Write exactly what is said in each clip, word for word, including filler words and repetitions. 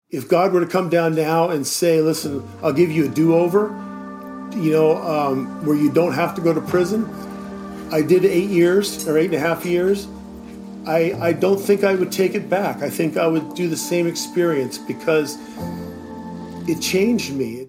If God were to come down now and say, listen, I'll give you a do-over, you know, um, where you don't have to go to prison. I did eight years or eight and a half years. I, I don't think I would take it back. I think I would do the same experience because it changed me.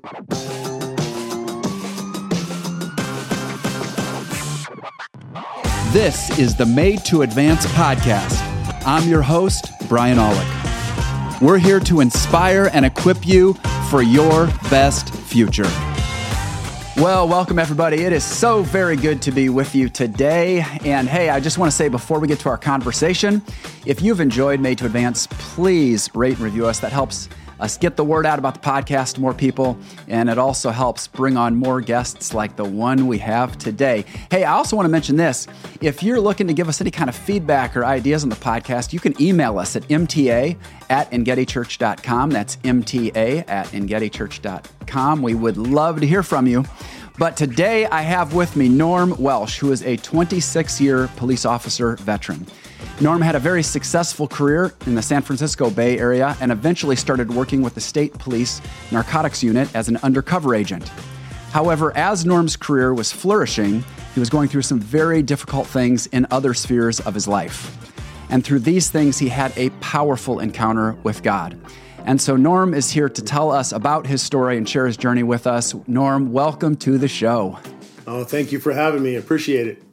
This is the Made to Advance podcast. I'm your host, Brian Aulick. We're here to inspire and equip you for your best future. Well, welcome everybody. It is so very good to be with you today. And hey, I just want to say before we get to our conversation, if you've enjoyed Made to Advance, please rate and review us. That helps us get the word out about the podcast to more people, and it also helps bring on more guests like the one we have today. Hey, I also want to mention this. If you're looking to give us any kind of feedback or ideas on the podcast, you can email us at m t a at engedi church dot com. That's m t a at engedi church dot com. We would love to hear from you. But today I have with me Norm Welsh, who is a twenty-six-year police officer veteran. Norm had a very successful career in the San Francisco Bay Area and eventually started working with the state police narcotics unit as an undercover agent. However, as Norm's career was flourishing, he was going through some very difficult things in other spheres of his life. And through these things, he had a powerful encounter with God. And so Norm is here to tell us about his story and share his journey with us. Norm, welcome to the show. Oh, thank you for having me. I appreciate it.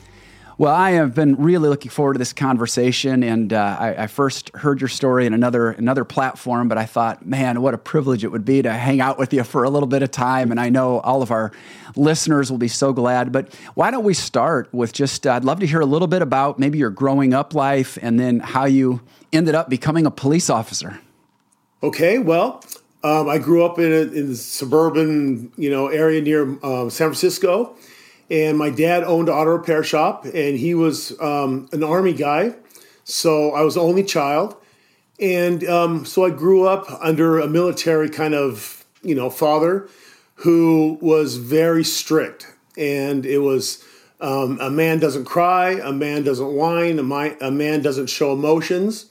Well, I have been really looking forward to this conversation, and uh, I, I first heard your story in another another platform, but I thought, man, what a privilege it would be to hang out with you for a little bit of time, and I know all of our listeners will be so glad. But why don't we start with just, uh, I'd love to hear a little bit about maybe your growing up life and then how you ended up becoming a police officer. Okay, well, um, I grew up in a in the suburban, you know, area near um, San Francisco. And my dad owned an auto repair shop, and he was um, an Army guy. So I was the only child. And um, so I grew up under a military kind of, you know, father who was very strict. And it was um, a man doesn't cry, a man doesn't whine, a, my, a man doesn't show emotions.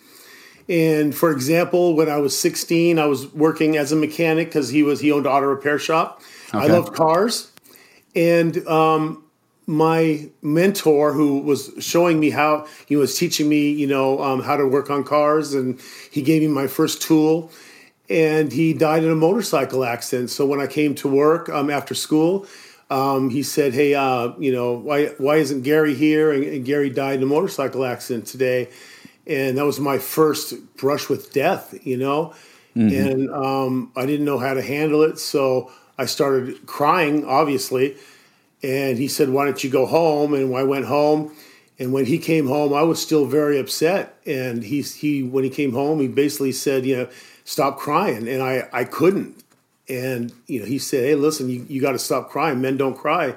And for example, when I was sixteen, I was working as a mechanic because he was he owned an auto repair shop. Okay. I loved cars. And um, my mentor, who was showing me how, he was teaching me, you know, um, how to work on cars, and he gave me my first tool, and he died in a motorcycle accident. So when I came to work um, after school, um, he said, hey, uh, you know, why why isn't Gary here? And, and Gary died in a motorcycle accident today. And that was my first brush with death, you know, mm-hmm. and um, I didn't know how to handle it. So I started crying, obviously, and he said, why don't you go home? And I went home, and when he came home, I was still very upset. And he, he when he came home, he basically said, you know, stop crying. And I, I couldn't. And, you know, he said, hey, listen, you, you got to stop crying. Men don't cry.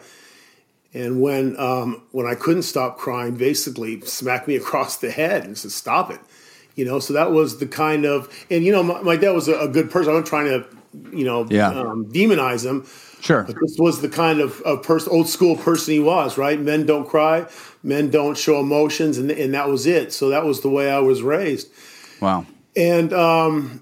And when um, when I couldn't stop crying, basically smacked me across the head and said, stop it. You know, so that was the kind of, and, you know, my, my dad was a, a good person. I'm not trying to, you know, yeah. um, demonize him. Sure. But this was the kind of, of person, old school person he was, right? Men don't cry, men don't show emotions, and and that was it. So that was the way I was raised. Wow. And um,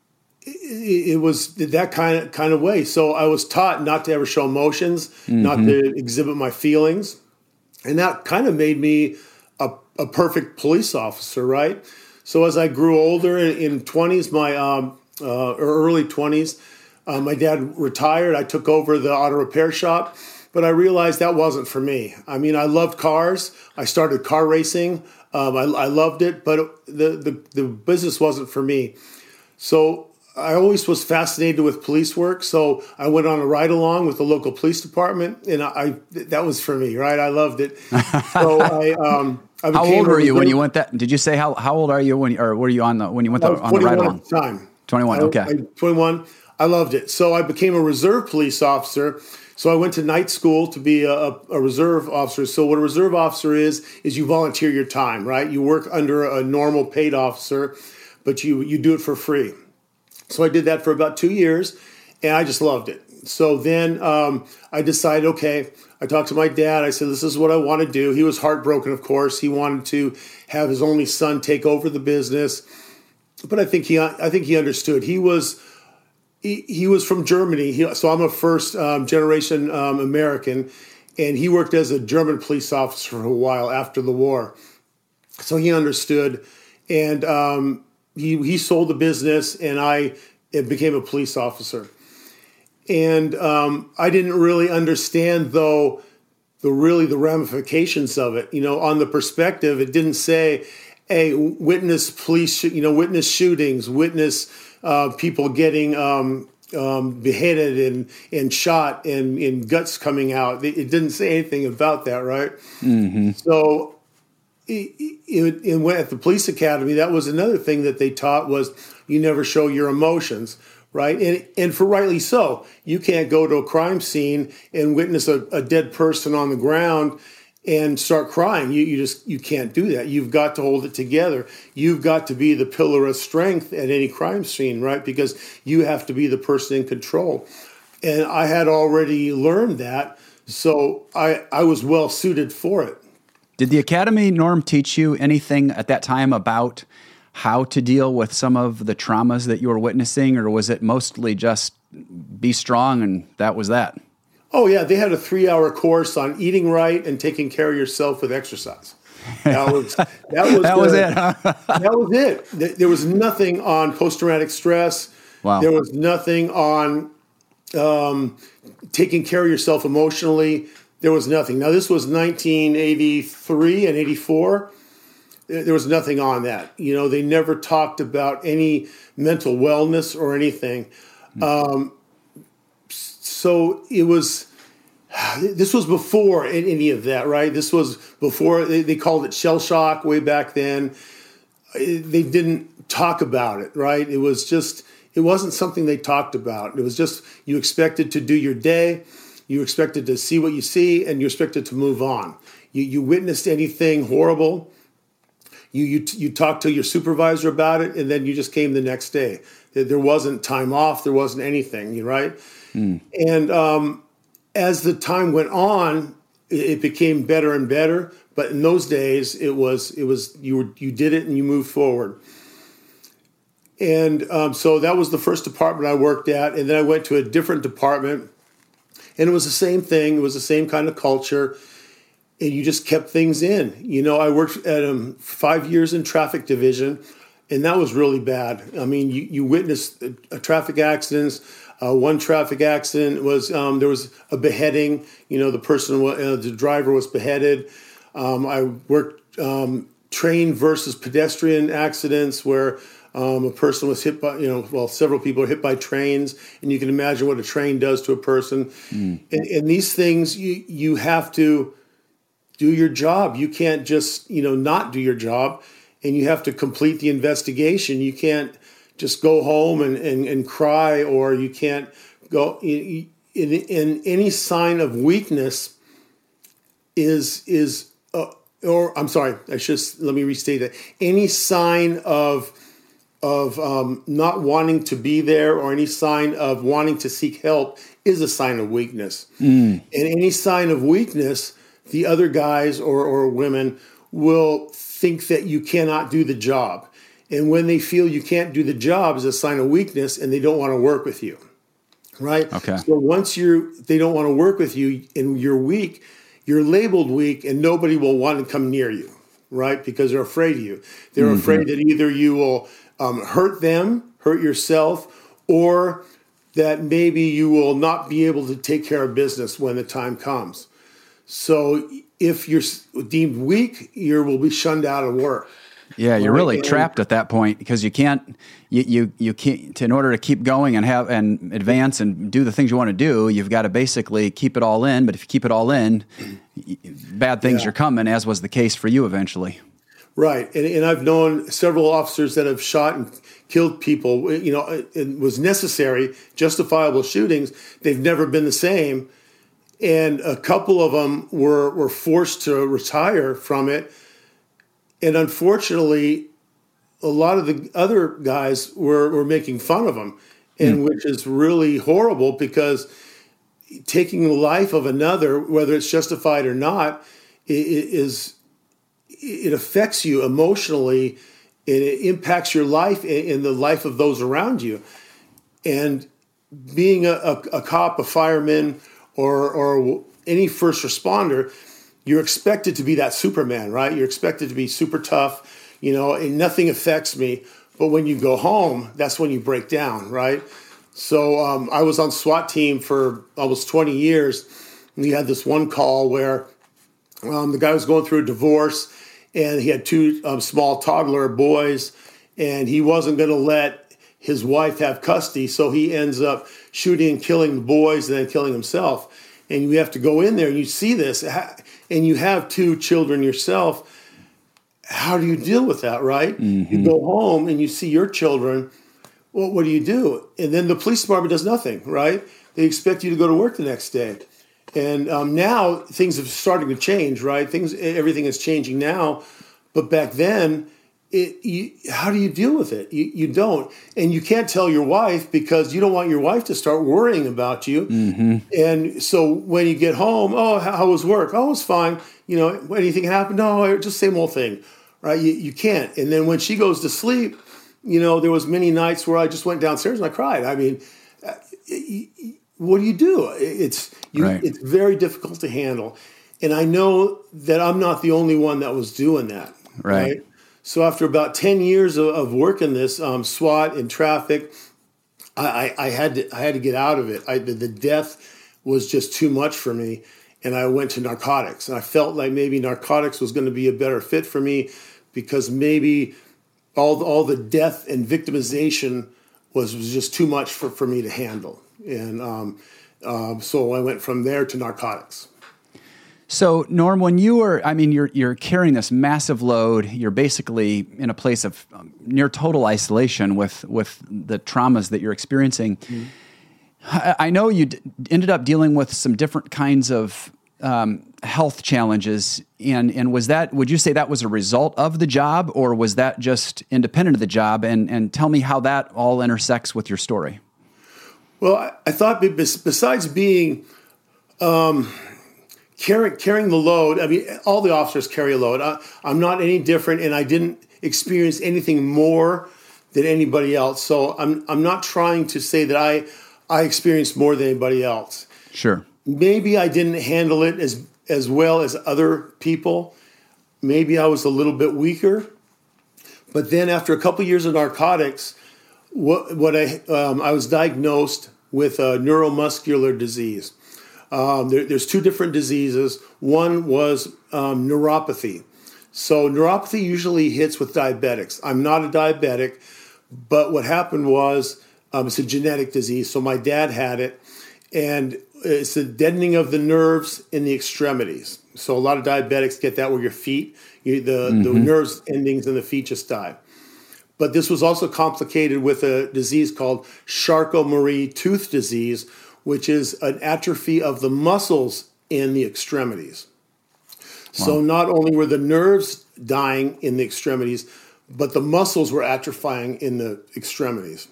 it, it was that kind of kind of way. So I was taught not to ever show emotions, mm-hmm. not to exhibit my feelings, and that kind of made me a, a perfect police officer, right? So as I grew older in, in twenties, my um, uh, or early twenties, uh, my dad retired. I took over the auto repair shop, but I realized that wasn't for me. I mean, I loved cars. I started car racing. Um, I, I loved it, but the, the the business wasn't for me. So I always was fascinated with police work. So I went on a ride along with the local police department, and I, I that was for me, right? I loved it. So I. Um, I how old were you when you went that? Did you say how how old are you when you, or were you on the when you went the, on the ride along? At the time. twenty-one. Okay. I, I, twenty-one. I loved it. So I became a reserve police officer. So I went to night school to be a, a reserve officer. So what a reserve officer is is you volunteer your time, right? You work under a normal paid officer, but you you do it for free. So I did that for about two years, and I just loved it. So then um, I decided, okay, I talked to my dad. I said, this is what I want to do. He was heartbroken, of course. He wanted to have his only son take over the business. but I think he I think he understood. He was he, he was from Germany. He, so I'm a first um, generation um, American, and he worked as a German police officer for a while after the war. So he understood, and um, he he sold the business, and I became a police officer. And um, I didn't really understand, though, the really the ramifications of it. You know, on the perspective, it didn't say, "Hey, witness police, you know, witness shootings, witness uh, people getting um, um, beheaded and and shot and, and guts coming out." It, it didn't say anything about that, right? Mm-hmm. So, it, it, it, at the police academy, that was another thing that they taught was you never show your emotions. Right. And and for rightly so. You can't go to a crime scene and witness a, a dead person on the ground and start crying. You you just you can't do that. You've got to hold it together. You've got to be the pillar of strength at any crime scene, right? Because you have to be the person in control. And I had already learned that. So I, I was well suited for it. Did the academy, Norm, teach you anything at that time about how to deal with some of the traumas that you were witnessing, or was it mostly just be strong and that was that? Oh, yeah. They had a three-hour course on eating right and taking care of yourself with exercise. That was, that was, that the, was it, huh? That was it. There was nothing on post-traumatic stress. Wow. There was nothing on um, taking care of yourself emotionally. There was nothing. Now, this was nineteen eighty-three and eighty-four. There was nothing on that. You know, they never talked about any mental wellness or anything. Mm-hmm. Um, so it was, this was before any of that, right? This was before, they, they called it shell shock way back then. They didn't talk about it, right? It was just, it wasn't something they talked about. It was just, you expected to do your day, you expected to see what you see, and you expected to move on. You, you witnessed anything horrible, You you you talked to your supervisor about it, and then you just came the next day. There wasn't time off. There wasn't anything, right? Mm. And um, as the time went on, it became better and better. But in those days, it was it was you were you did it and you moved forward. And um, so that was the first department I worked at, and then I went to a different department, and it was the same thing. It was the same kind of culture. And you just kept things in. You know, I worked at um, five years in traffic division, and that was really bad. I mean, you, you witnessed a, a traffic accidents. Uh, one traffic accident was, um, there was a beheading. You know, the person, uh, the driver was beheaded. Um, I worked um, train versus pedestrian accidents where um, a person was hit by, you know, well, several people are hit by trains, and you can imagine what a train does to a person. Mm. And, and these things, you you have to do your job. You can't just, you know, not do your job, and you have to complete the investigation. You can't just go home and, and, and cry, or you can't go in, in, in any sign of weakness is, is, uh, or I'm sorry, I should, let me restate that. Any sign of, of um, not wanting to be there, or any sign of wanting to seek help is a sign of weakness. Mm. And any sign of weakness, the other guys or, or women will think that you cannot do the job. And when they feel you can't do the job is a sign of weakness, and they don't want to work with you, right? Okay. So once you're, they don't want to work with you and you're weak, you're labeled weak, and nobody will want to come near you, right? Because they're afraid of you. They're mm-hmm. afraid that either you will um, hurt them, hurt yourself, or that maybe you will not be able to take care of business when the time comes. So if you're deemed weak, you will be shunned out of work. Yeah, you're really and, trapped at that point, because you can't, you, you, you can't, in order to keep going and have, and advance and do the things you want to do, you've got to basically keep it all in. But if you keep it all in, bad things yeah. are coming, as was the case for you eventually. Right. And, and I've known several officers that have shot and killed people. You know, it was necessary, justifiable shootings. They've never been the same. And a couple of them were, were forced to retire from it. And unfortunately, a lot of the other guys were, were making fun of them, and mm. which is really horrible, because taking the life of another, whether it's justified or not, it, it is it affects you emotionally and it impacts your life and the life of those around you. And being a, a, a cop, a fireman, or or any first responder, you're expected to be that Superman, right? You're expected to be super tough, you know, and nothing affects me. But when you go home, that's when you break down, right? So um, I was on SWAT team for almost twenty years. And we had this one call where um, the guy was going through a divorce, and he had two um, small toddler boys, and he wasn't going to let his wife have custody, so he ends up shooting and killing the boys and then killing himself. And you have to go in there and you see this, and you have two children yourself. How do you deal with that, right? Mm-hmm. You go home and you see your children. Well, what do you do? And then the police department does nothing, right? They expect you to go to work the next day. And um, now things are starting to change, right? Things, everything is changing now. But back then, it, you, how do you deal with it? You, you don't. And you can't tell your wife because you don't want your wife to start worrying about you. Mm-hmm. And so when you get home, oh, how, how was work? Oh, it was fine. You know, anything happened? No, just same old thing, right? You, you can't. And then when she goes to sleep, you know, there was many nights where I just went downstairs and I cried. I mean, what do you do? It's you, right. It's very difficult to handle. And I know that I'm not the only one that was doing that. Right. right? So after about ten years of, of working this um, SWAT and traffic, I, I, I had to I had to get out of it. I, the, the death was just too much for me, and I went to narcotics. And I felt like maybe narcotics was going to be a better fit for me because maybe all the, all the death and victimization was, was just too much for, for me to handle. And um, um, so I went from there to narcotics. So, Norm, when you were, I mean, you're you're carrying this massive load. You're basically in a place of um, near total isolation with with the traumas that you're experiencing. Mm-hmm. I, I know you d- ended up dealing with some different kinds of um, health challenges, and and was that? Would you say that was a result of the job, or was that just independent of the job? And and tell me how that all intersects with your story. Well, I, I thought besides being um, Carrying, carrying the load, I mean, all the officers carry a load. I, I'm not any different, and I didn't experience anything more than anybody else. So I'm I'm not trying to say that I I experienced more than anybody else. Sure. Maybe I didn't handle it as as well as other people. Maybe I was a little bit weaker. But then after a couple of years of narcotics, what what I um, I was diagnosed with a neuromuscular disease. Um, there, there's two different diseases. One was um, neuropathy. So neuropathy usually hits with diabetics. I'm not a diabetic, but what happened was um, it's a genetic disease. So my dad had it, and it's the deadening of the nerves in the extremities. So a lot of diabetics get that where your feet, you, the, mm-hmm. the nerves endings in the feet just die. But this was also complicated with a disease called Charcot-Marie-Tooth disease, which is an atrophy of the muscles in the extremities. Wow. So not only were the nerves dying in the extremities, but the muscles were atrophying in the extremities.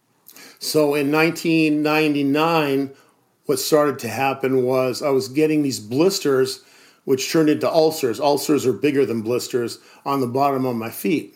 So in nineteen ninety-nine, what started to happen was I was getting these blisters, which turned into ulcers. Ulcers are bigger than blisters on the bottom of my feet.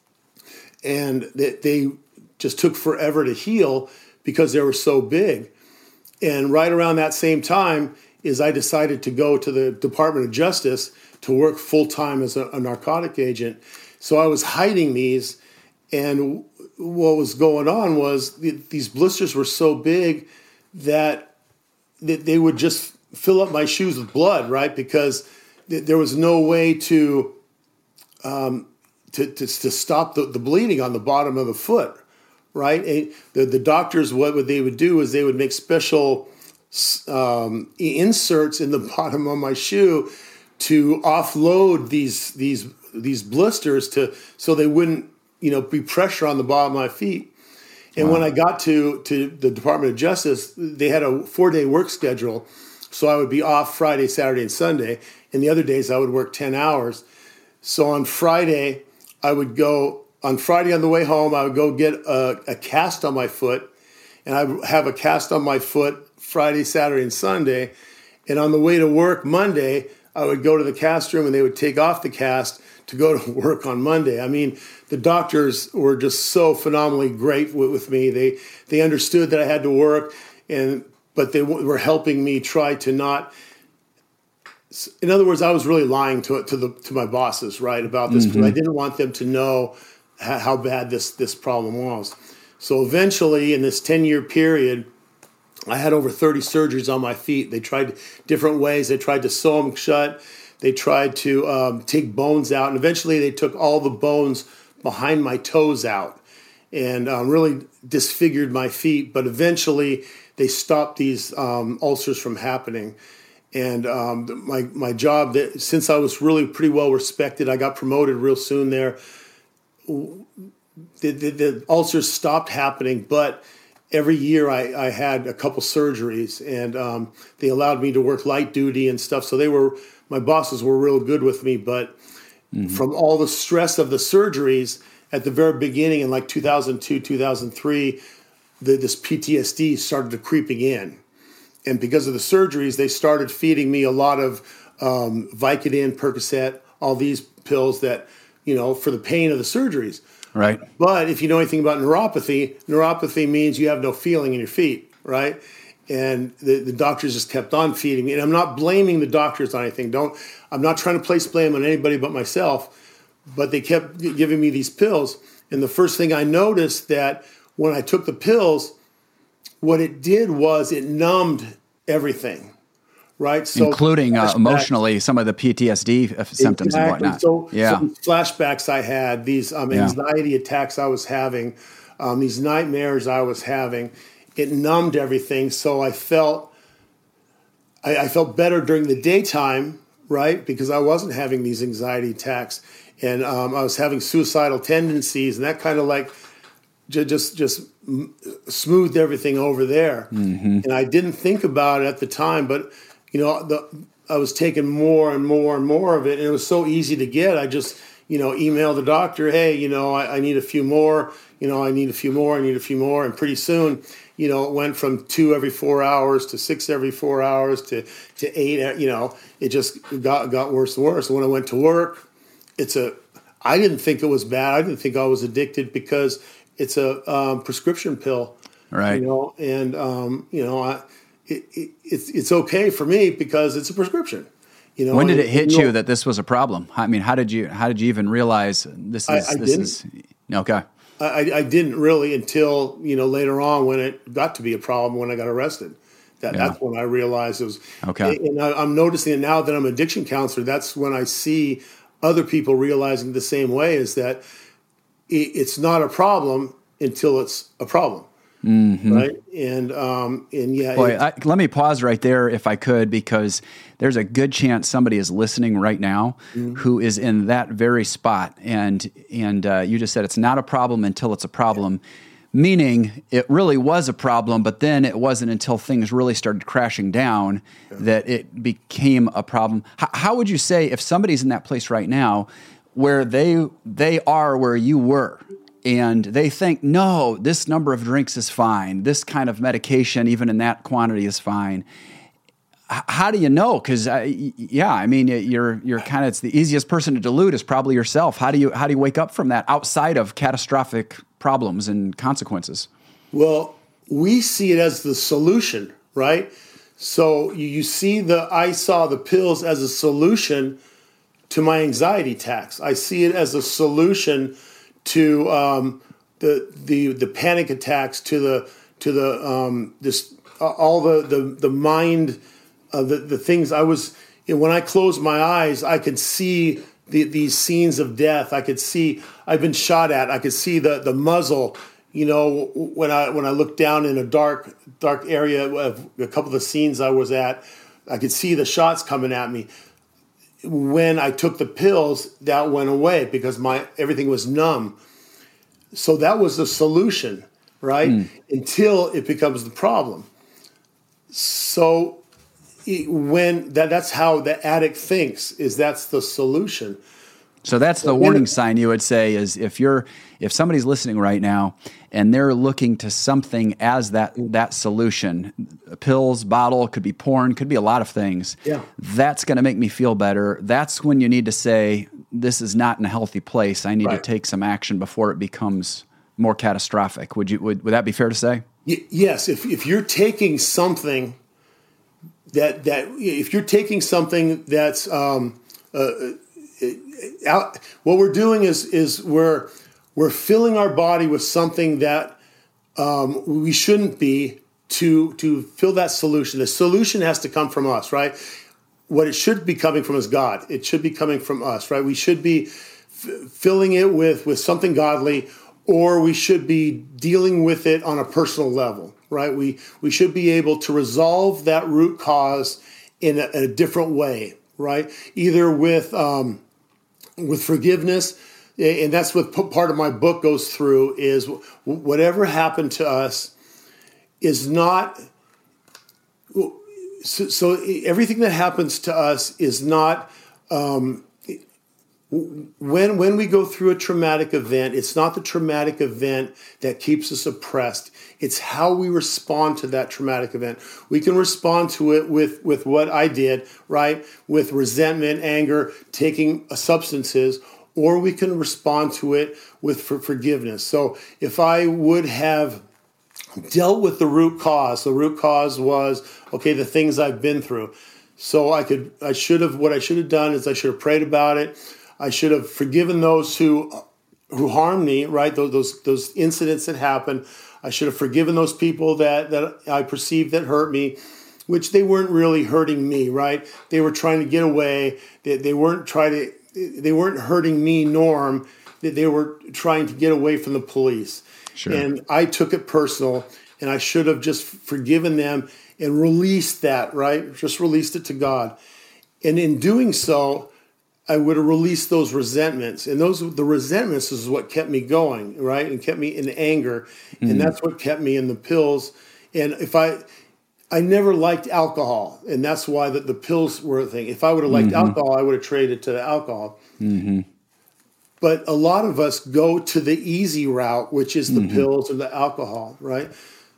And they, they just took forever to heal because they were so big. And right around that same time is I decided to go to the Department of Justice to work full-time as a, a narcotic agent. So I was hiding these, and what was going on was th- these blisters were so big that, that they would just fill up my shoes with blood, right? Because th- there was no way to um, to, to, to stop the, the bleeding on the bottom of the foot. Right, and the the doctors, what, what they would do is they would make special um, inserts in the bottom of my shoe to offload these these these blisters to so they wouldn't you know be pressure on the bottom of my feet. And wow. when I got to to the Department of Justice, they had a four day work schedule, so I would be off Friday, Saturday, and Sunday, and the other days I would work ten hours. So on Friday, I would go. On Friday on the way home, I would go get a, a cast on my foot, and I would have a cast on my foot Friday, Saturday, and Sunday. And on the way to work Monday, I would go to the cast room, and they would take off the cast to go to work on Monday. I mean, the doctors were just so phenomenally great with, with me. They they understood that I had to work, and but they w- were helping me try to not. In other words, I was really lying to to the to my bosses, right, about this, mm-hmm. because I didn't want them to know how, how bad this this problem was. So eventually, in this ten-year period, I had over thirty surgeries on my feet. They tried different ways. They tried to sew them shut. They tried to um, take bones out. And eventually they took all the bones behind my toes out and um, really disfigured my feet. But eventually they stopped these um, ulcers from happening. And um, my, my job, that, since I was really pretty well respected, I got promoted real soon there. The, the, the ulcers stopped happening, but every year I, I had a couple surgeries, and um, they allowed me to work light duty and stuff. So they were, my bosses were real good with me. But mm-hmm. from all the stress of the surgeries at the very beginning in like two thousand two, two thousand three, the, this P T S D started to creeping in. And because of the surgeries, they started feeding me a lot of um, Vicodin, Percocet, all these pills that, you know, for the pain of the surgeries. Right. But if you know anything about neuropathy, neuropathy means you have no feeling in your feet, right? And the, the doctors just kept on feeding me. And I'm not blaming the doctors on anything. Don't. I'm not trying to place blame on anybody but myself. But they kept giving me these pills. And the first thing I noticed that when I took the pills, what it did was it numbed everything. Right, so including uh, emotionally some of the P T S D symptoms exactly. and whatnot. So, yeah, so these flashbacks I had, these um, anxiety yeah. attacks I was having, um, these nightmares I was having, it numbed everything. So I felt, I, I felt better during the daytime, right, because I wasn't having these anxiety attacks, and um, I was having suicidal tendencies, and that kind of like j- just just smoothed everything over there. Mm-hmm. And I didn't think about it at the time, but. You know, the, I was taking more and more and more of it, and it was so easy to get. I just, you know, emailed the doctor, hey, you know, I, I need a few more, you know, I need a few more, I need a few more. And pretty soon, you know, it went from two every four hours to six every four hours to, to eight, you know, it just got, got worse and worse. And when I went to work, it's a, I didn't think it was bad. I didn't think I was addicted because it's a um, prescription pill. Right. You know, and, um, you know, I, It, it, it's it's okay for me because it's a prescription, you know. When did it and, hit you, you know, that this was a problem? I mean, how did you how did you even realize this is I, I this didn't. is okay? I, I didn't really until you know later on when it got to be a problem when I got arrested. That yeah. that's when I realized it was okay. And I, I'm noticing it now that I'm an addiction counselor. That's when I see other people realizing the same way is that it, it's not a problem until it's a problem. Mm-hmm. Right. And, um, and yeah, Boy, I, let me pause right there if I could, because there's a good chance somebody is listening right now mm-hmm. who is in that very spot. And, and, uh, you just said it's not a problem until it's a problem, yeah. meaning it really was a problem, but then it wasn't until things really started crashing down yeah. that it became a problem. H- how would you say if somebody's in that place right now where they, they are where you were, and they think, no, this number of drinks is fine. This kind of medication, even in that quantity, is fine. H- how do you know? Because, uh, yeah, I mean, you're you're kind of, it's the easiest person to delude is probably yourself. How do you how do you wake up from that outside of catastrophic problems and consequences? Well, we see it as the solution, right? So you, you see the, I saw the pills as a solution to my anxiety attacks. I see it as a solution to um, the the the panic attacks, to the to the um, this uh, all the the the mind, uh, the the things I was. You know, when I closed my eyes, I could see the, these scenes of death. I could see I've been shot at. I could see the the muzzle. You know, when I when I looked down in a dark dark area of a couple of the scenes I was at, I could see the shots coming at me. When I took the pills, that went away because my everything was numb. So that was the solution, right? Mm. Until it becomes the problem. So it, when that that's how the addict thinks, is that's the solution. So that's the warning sign you would say is if you're if somebody's listening right now and they're looking to something as that that solution, pills, bottle, could be porn, could be a lot of things. Yeah. That's going to make me feel better. That's when you need to say this is not in a healthy place. I need Right. to take some action before it becomes more catastrophic. Would you would, would that be fair to say? Y- yes, if if you're taking something that that if you're taking something that's um, uh, out, what we're doing is is we're we're filling our body with something that um, we shouldn't be to to fill that solution. The solution has to come from us, right? What it should be coming from is God. It should be coming from us, right? We should be f- filling it with with something godly, or we should be dealing with it on a personal level, right? We we should be able to resolve that root cause in a, a different way, right? Either with um, with forgiveness, and that's what p- part of my book goes through, is whatever happened to us is not, so, so everything that happens to us is not, um, when when we go through a traumatic event, it's not the traumatic event that keeps us oppressed. It's how we respond to that traumatic event. We can respond to it with, with what I did, right? With resentment, anger, taking substances, or we can respond to it with for forgiveness. So if I would have dealt with the root cause, the root cause was, okay, the things I've been through. So I could, I should have, what I should have done is I should have prayed about it. I should have forgiven those who who harmed me, right? Those those, those incidents that happened. I should have forgiven those people that, that I perceived that hurt me, which they weren't really hurting me, right? They were trying to get away. They, they weren't trying to, they weren't hurting me, Norm. They, they were trying to get away from the police. Sure. And I took it personal, and I should have just forgiven them and released that, right? Just released it to God. And in doing so, I would have released those resentments, and those the resentments is what kept me going, right, and kept me in anger, mm-hmm. and that's what kept me in the pills. And if I, I never liked alcohol, and that's why the, the pills were a thing. If I would have liked mm-hmm. alcohol, I would have traded to the alcohol. Mm-hmm. But a lot of us go to the easy route, which is the mm-hmm. pills or the alcohol, right?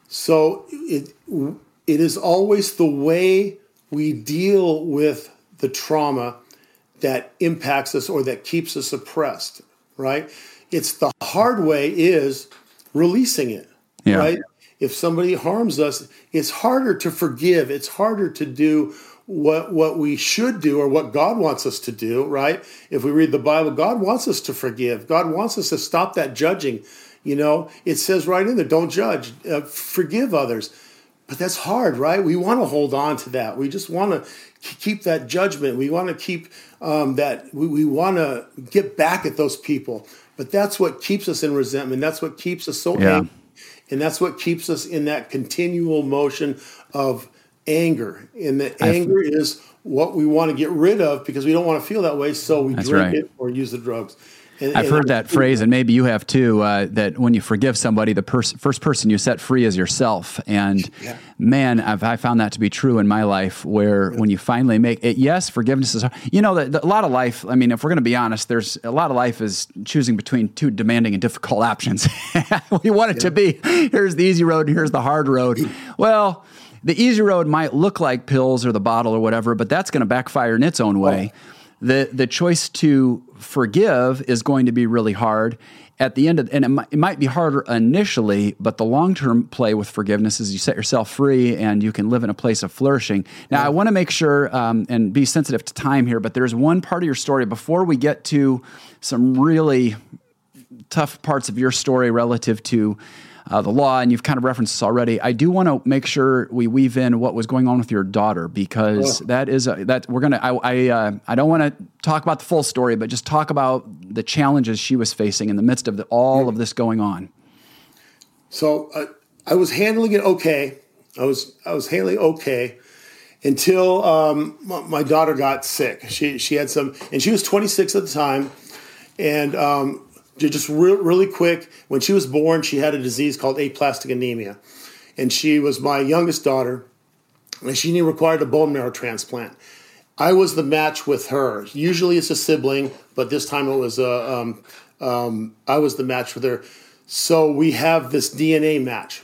So it it is always the way we deal with the trauma that impacts us or that keeps us oppressed, right? It's the hard way is releasing it, yeah. right? If somebody harms us, it's harder to forgive. It's harder to do what what we should do or what God wants us to do, right? If we read the Bible, God wants us to forgive. God wants us to stop that judging. You know, it says right in there, don't judge, uh, forgive others. But that's hard, right? We want to hold on to that. We just want to keep that judgment. We want to keep um, that. We, we want to get back at those people. But that's what keeps us in resentment. That's what keeps us so yeah. angry. And that's what keeps us in that continual motion of anger. And the I've, anger is what we want to get rid of because we don't want to feel that way. So we drink right. it or use the drugs. And, I've and heard that phrase, and maybe you have too, uh, that when you forgive somebody, the pers- first person you set free is yourself. And yeah. man, I've I found that to be true in my life, where yeah. when you finally make it, yes, forgiveness is hard. You know, the, the, a lot of life, I mean, if we're going to be honest, there's a lot of life is choosing between two demanding and difficult options. We want it yeah. to be, here's the easy road and here's the hard road. Well, the easy road might look like pills or the bottle or whatever, but that's going to backfire in its own way. Oh. The the choice to forgive is going to be really hard at the end of, and it might, it might be harder initially, but the long-term play with forgiveness is you set yourself free and you can live in a place of flourishing. Now, yeah. I want to make sure um, and be sensitive to time here, but there's one part of your story before we get to some really tough parts of your story relative to Uh, the law, and you've kind of referenced this already. I do want to make sure we weave in what was going on with your daughter, because oh. that is a, that we're gonna. I I, uh, I don't want to talk about the full story, but just talk about the challenges she was facing in the midst of the, all mm. of this going on. So uh, I was handling it okay. I was I was handling okay until um, my, my daughter got sick. She she had some, and she was twenty-six at the time, and. Um, Just re- really quick, when she was born, she had a disease called aplastic anemia. And she was my youngest daughter, and she required a bone marrow transplant. I was the match with her. Usually it's a sibling, but this time it was a, um, um, I was the match with her. So we have this D N A match.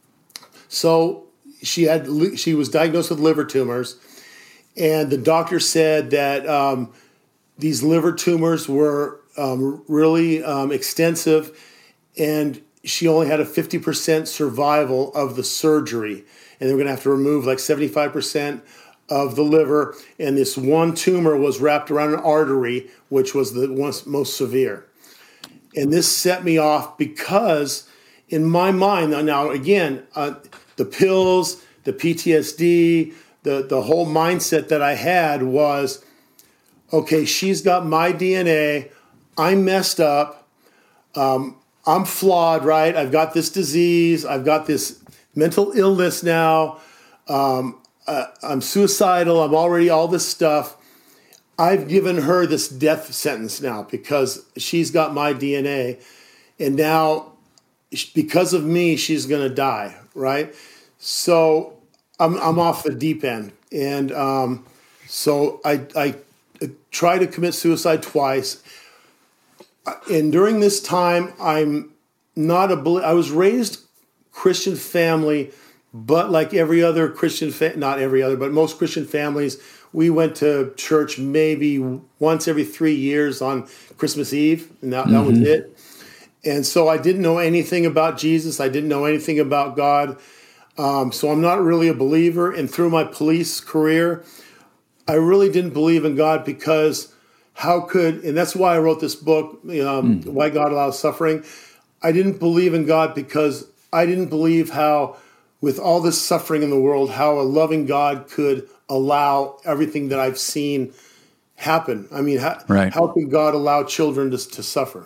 So she had she was diagnosed with liver tumors, and the doctor said that um, these liver tumors were um, really um, extensive, and she only had a fifty percent survival of the surgery. And they were going to have to remove like seventy-five percent of the liver. And this one tumor was wrapped around an artery, which was the one most severe. And this set me off because in my mind, now again, uh, the pills, the P T S D, the, the whole mindset that I had was, okay, she's got my D N A. I'm messed up. Um, I'm flawed, right? I've got this disease. I've got this mental illness now. Um, uh, I'm suicidal. I'm already all this stuff. I've given her this death sentence now because she's got my D N A. And now, because of me, she's going to die, right? So I'm, I'm off the deep end. And um, so I, I tried to commit suicide twice. And during this time, I'm not a, I was raised Christian family, but like every other Christian, fa- not every other, but most Christian families, we went to church maybe once every three years on Christmas Eve, and that, mm-hmm. that was it. And so I didn't know anything about Jesus. I didn't know anything about God. Um, so I'm not really a believer. And through my police career, I really didn't believe in God because how could, and that's why I wrote this book, um, mm. Why God Allows Suffering. I didn't believe in God because I didn't believe how, with all this suffering in the world, how a loving God could allow everything that I've seen happen. I mean, how, right. how could God allow children to, to suffer?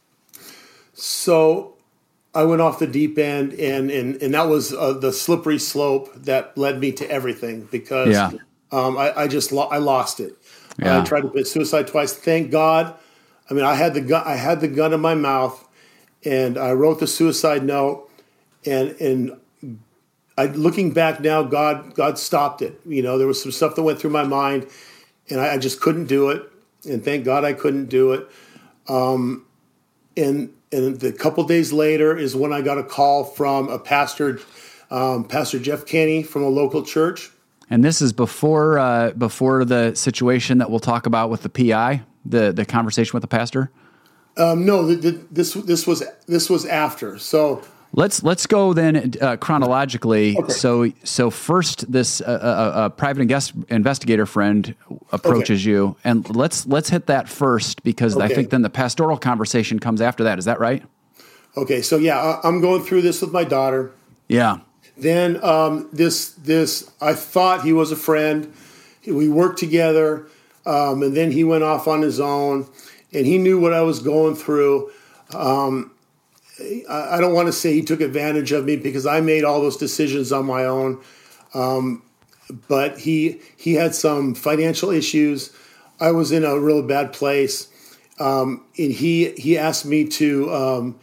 So I went off the deep end, and and, and that was uh, the slippery slope that led me to everything because yeah. um, I, I just lo- I lost it. Yeah. I tried to commit suicide twice. Thank God. I mean, I had the gun. I had the gun in my mouth, and I wrote the suicide note. And and I, looking back now, God God stopped it. You know, there was some stuff that went through my mind, and I, I just couldn't do it. And thank God I couldn't do it. Um, and and a couple days later is when I got a call from a pastor, um, Pastor Jeff Kenny from a local church. And this is before uh, before the situation that we'll talk about with the P I, the the conversation with the pastor. Um, no, the, the, this this was this was after. So let's let's go then uh, chronologically. Okay. So so first, this uh, uh, uh, private invest, investigator friend approaches okay. you, and let's let's hit that first because okay. I think then the pastoral conversation comes after that. Is that right? Okay, so yeah, I'm going through this with my daughter. Yeah. Then um, this this I thought he was a friend. We worked together, um, and then he went off on his own, and he knew what I was going through. Um, I, I don't want to say he took advantage of me because I made all those decisions on my own. Um, but he he had some financial issues. I was in a real bad place, um, and he he asked me to. Um,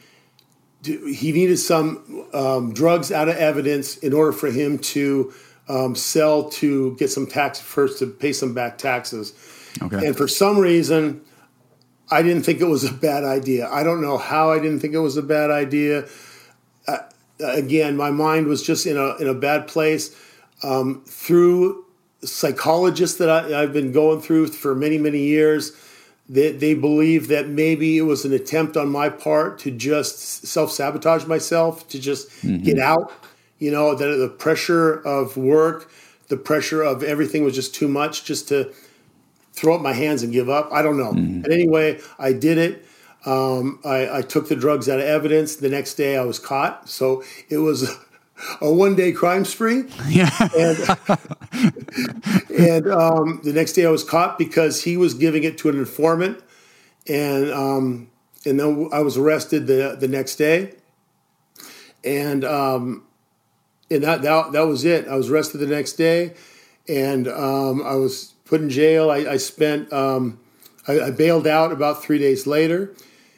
He needed some um, drugs out of evidence in order for him to um, sell to get some tax first to pay some back taxes. Okay. And for some reason, I didn't think it was a bad idea. I don't know how I didn't think it was a bad idea. Uh, again, my mind was just in a in a bad place. Um, through psychologists that I, I've been going through for many, many years, They, they believe that maybe it was an attempt on my part to just self-sabotage myself, to just mm-hmm. get out, you know, that the pressure of work, the pressure of everything was just too much just to throw up my hands and give up. I don't know. Mm-hmm. But anyway, I did it. Um, I, I took the drugs out of evidence. The next day I was caught. So it was a one-day crime spree. Yeah. and and um, the next day I was caught because he was giving it to an informant, and um, and then I was arrested the the next day, and um, and that, that that was it. I was arrested the next day, and um, I was put in jail. I, I spent um, I, I bailed out about three days later,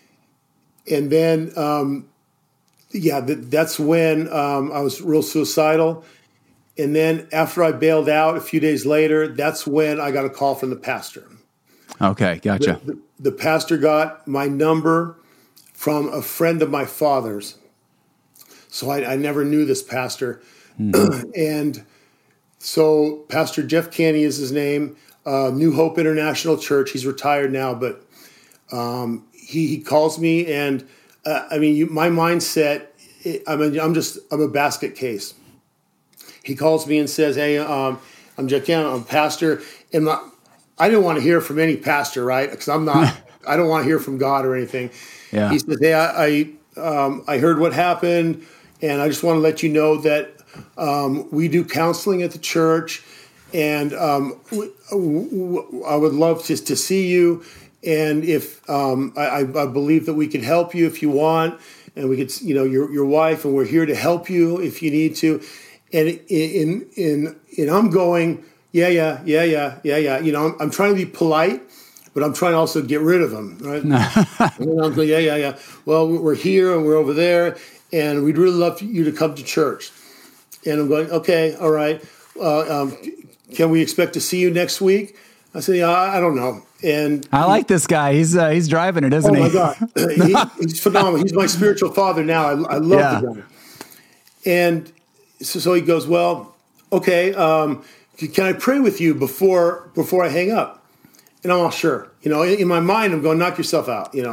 and then. Um, Yeah, that's when um, I was real suicidal. And then after I bailed out a few days later, that's when I got a call from the pastor. Okay, gotcha. The, the, the pastor got my number from a friend of my father's. So I, I never knew this pastor. Mm-hmm. And so Pastor Jeff Canny is his name. uh, New Hope International Church. He's retired now, but um, he, he calls me, and uh, I mean, you, my mindset, I mean, I'm just, I'm a basket case. He calls me and says, hey, um, I'm Jeff Cannon, I'm a pastor. And my, I didn't want to hear from any pastor, right? Because I'm not, I don't want to hear from God or anything. Yeah. He says, hey, I, I, um, I heard what happened, and I just want to let you know that um, we do counseling at the church, and um, w- w- I would love to, to see you. And if um, I, I believe that we can help you if you want, and we could, you know, your your wife, and we're here to help you if you need to. And in in in I'm going, yeah, yeah, yeah, yeah, yeah, yeah. You know, I'm, I'm trying to be polite, but I'm trying to also get rid of them, right? And I'm going, yeah, yeah, yeah. Well, we're here and we're over there, and we'd really love you to come to church. And I'm going, okay, all right. Uh, um, can we expect to see you next week? I said, yeah, I don't know. And I like this guy. He's uh, he's driving it, isn't he? Oh my God, he, he's phenomenal. He's my spiritual father now. I, I love Yeah. the guy. And so, so he goes, well, okay. Um, can I pray with you before before I hang up? And I'm all sure. You know, in, in my mind, I'm going, knock yourself out. You know.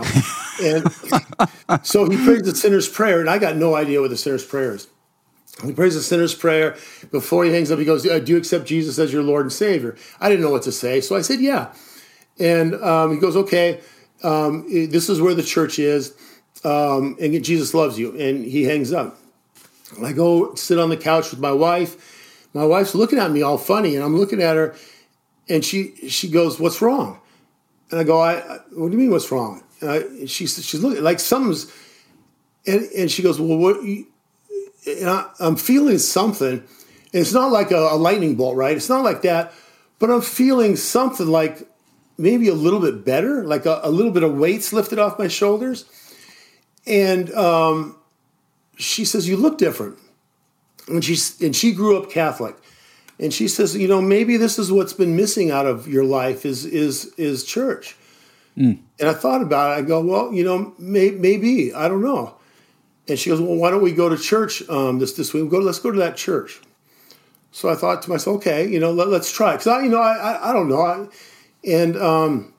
And so he prays the sinner's prayer, and I got no idea what the sinner's prayer is. He prays the sinner's prayer. Before he hangs up, he goes, do you accept Jesus as your Lord and Savior? I didn't know what to say, so I said, yeah. And um, he goes, okay, um, this is where the church is, um, and Jesus loves you. And he hangs up. I go sit on the couch with my wife. My wife's looking at me all funny, and I'm looking at her, and she she goes, what's wrong? And I go, I, I what do you mean what's wrong? And I, she's she's looking like something's, and, and she goes, well, what? And I, I'm feeling something, and it's not like a, a lightning bolt, right? It's not like that, but I'm feeling something like maybe a little bit better, like a, a little bit of weights lifted off my shoulders. And um, she says, you look different. And, she's, and she grew up Catholic. And she says, you know, maybe this is what's been missing out of your life is is is church. Mm. And I thought about it. I go, well, you know, may, maybe. I don't know. And she goes, well, why don't we go to church um, this this week? We'll go, let's go to that church. So I thought to myself, okay, you know, let, let's try. Because, I, you know, I, I, I don't know. I, and um,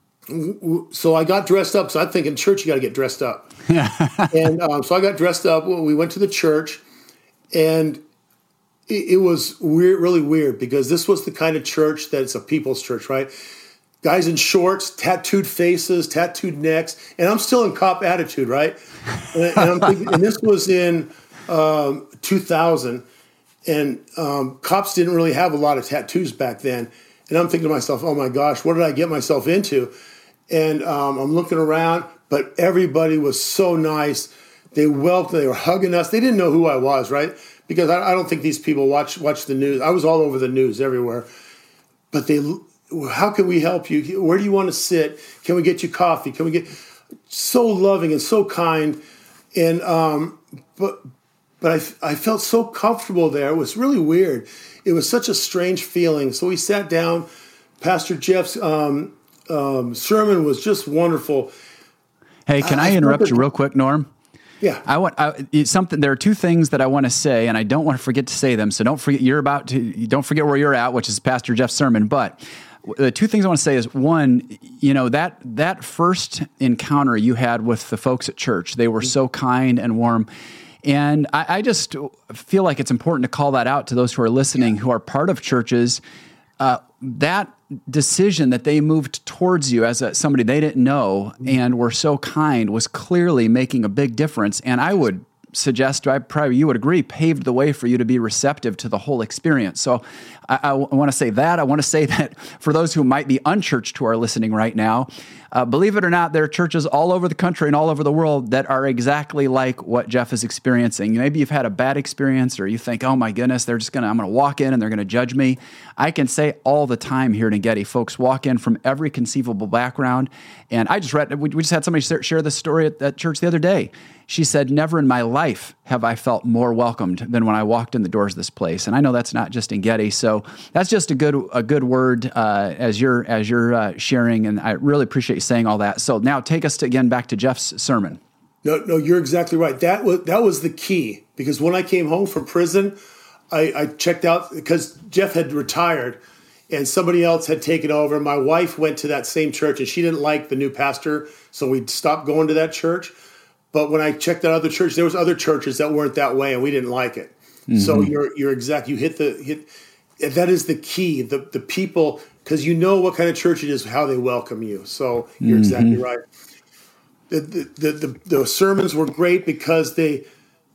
so I got dressed up. So I'm thinking, church, you got to get dressed up. and um, so I got dressed up. We went to the church. And it, it was weird, really weird, because this was the kind of church that's a people's church, right? Guys in shorts, tattooed faces, tattooed necks, and I'm still in cop attitude, right? And, and, I'm thinking, and this was in um, two thousand, and um, cops didn't really have a lot of tattoos back then. And I'm thinking to myself, oh my gosh, what did I get myself into? And um, I'm looking around, but everybody was so nice. They welcomed, they were hugging us. They didn't know who I was, right? Because I, I don't think these people watch watch the news. I was all over the news everywhere. But they, how can we help you? Where do you want to sit? Can we get you coffee? Can we get, so loving and so kind. And, um, but, but I, I felt so comfortable there. It was really weird. It was such a strange feeling. So we sat down. Pastor Jeff's um, um, sermon was just wonderful. Hey, can I, I interrupt you real quick, Norm? Yeah, I want I, it's something. There are two things that I want to say, and I don't want to forget to say them. So don't forget. You're about to. Don't forget where you're at, which is Pastor Jeff's sermon. But the two things I want to say is, one, you know, that that first encounter you had with the folks at church, they were so kind and warm. And I, I just feel like it's important to call that out to those who are listening, who are part of churches. Uh, that decision that they moved towards you as a, somebody they didn't know and were so kind was clearly making a big difference. And I would suggest, I probably you would agree, paved the way for you to be receptive to the whole experience. So I, I, I want to say that. I want to say that for those who might be unchurched who are listening right now, uh, believe it or not, there are churches all over the country and all over the world that are exactly like what Jeff is experiencing. Maybe you've had a bad experience, or you think, oh my goodness, they're just going to, I'm going to walk in and they're going to judge me. I can say all the time here in Getty, folks walk in from every conceivable background. And I just read, we just had somebody share this story at, at church the other day. She said, never in my life have I felt more welcomed than when I walked in the doors of this place. And I know that's not just in Getty. So that's just a good a good word uh, as you're, as you're uh, sharing. And I really appreciate you saying all that. So now take us to, again back to Jeff's sermon. No, no, you're exactly right. That was that was the key, because when I came home from prison, I, I checked out, because Jeff had retired, and somebody else had taken over. My wife went to that same church, and she didn't like the new pastor, so we stopped going to that church. But when I checked out other churches, there was other churches that weren't that way, and we didn't like it. Mm-hmm. So you're you're exact. You hit the hit. That is the key. The the people, because you know what kind of church it is, how they welcome you. So you're mm-hmm. exactly right. The the, the the the sermons were great because they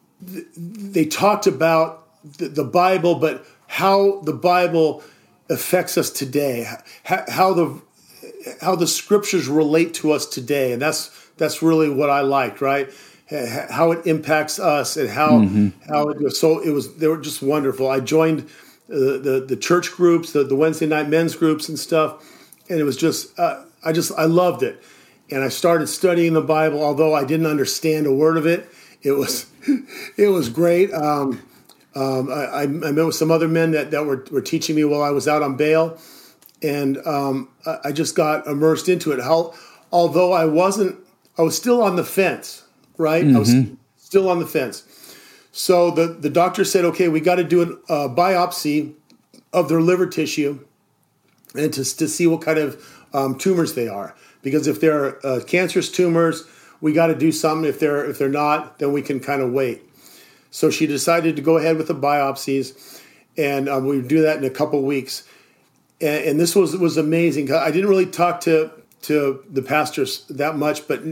they talked about the, the Bible, but how the Bible affects us today, how, how the how the scriptures relate to us today, and that's that's really what I liked, right? How it impacts us and how mm-hmm. how it was. So it was they were just wonderful. I joined uh, the the church groups, the, the Wednesday night men's groups and stuff, and it was just uh, I just I loved it, and I started studying the Bible. Although I didn't understand a word of it, it was it was great. Um, Um, I, I met with some other men that, that were, were teaching me while I was out on bail, and um, I, I just got immersed into it. How, although I wasn't, I was still on the fence, right? Mm-hmm. I was still on the fence. So the, the doctor said, okay, we got to do a uh, biopsy of their liver tissue and to, to see what kind of um, tumors they are. Because if they're uh, cancerous tumors, we got to do something. If they're if they're not, then we can kind of wait. So she decided to go ahead with the biopsies, and um, we would do that in a couple weeks. And, and this was was amazing. I didn't really talk to to the pastors that much, but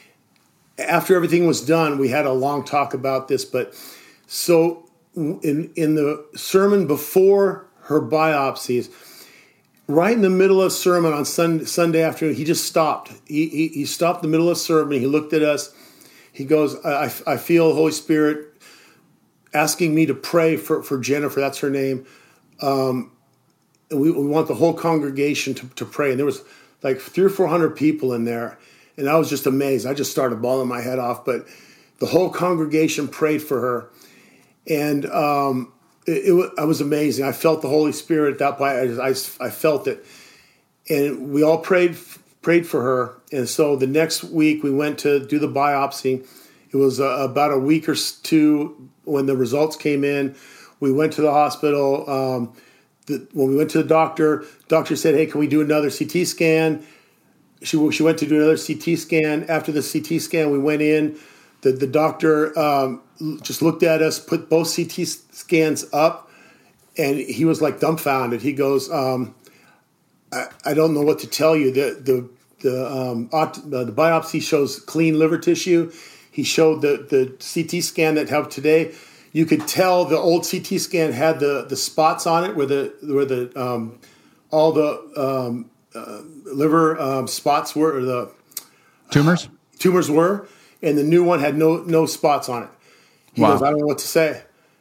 after everything was done, we had a long talk about this. But so in in the sermon before her biopsies, right in the middle of sermon on Sunday, Sunday afternoon, he just stopped. He, he he stopped in the middle of sermon. He looked at us. He goes, I, I feel the Holy Spirit asking me to pray for, for Jennifer, that's her name. Um, and we, we want the whole congregation to, to pray. And there was like three or four hundred people in there. And I was just amazed. I just started bawling my head off. But the whole congregation prayed for her. And um, it, it, I was amazing. I felt the Holy Spirit at that point. I, I, I felt it. And we all prayed prayed for her. And so the next week we went to do the biopsy. It was uh, about a week or two when the results came in. We went to the hospital. Um, the, when we went to the doctor, doctor said, hey, can we do another C T scan? She, she went to do another C T scan. After the C T scan, we went in. The, the doctor um, just looked at us, put both C T scans up, and he was like dumbfounded. He goes, um, I, I don't know what to tell you. The, the, the, um, the biopsy shows clean liver tissue. He showed the, the C T scan that have today. You could tell the old C T scan had the, the spots on it where the where the um, all the um, uh, liver um, spots were, or the tumors uh, tumors were, and the new one had no no spots on it. He wow. goes, I don't know what to say.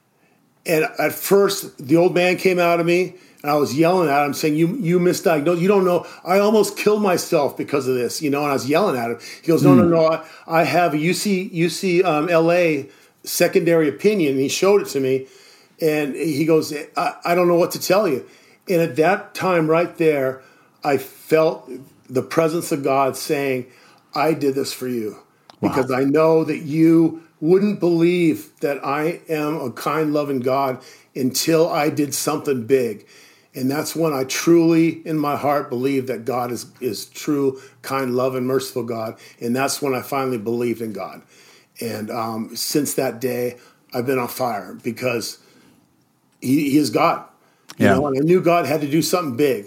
And at first, the old man came out of me, and I was yelling at him, saying, "You you misdiagnosed. You don't know. I almost killed myself because of this." You know, and I was yelling at him. He goes, "No, mm. no, no. I, I have a U C U C um, L A secondary opinion." And he showed it to me, and he goes, I, "I don't know what to tell you." And at that time, right there, I felt the presence of God saying, "I did this for you, wow. because I know that you wouldn't believe that I am a kind, loving God until I did something big." And that's when I truly, in my heart, believe that God is, is true, kind, loving, merciful God. And that's when I finally believed in God. And um, since that day, I've been on fire because he, he is God. You yeah. know, and I knew God had to do something big.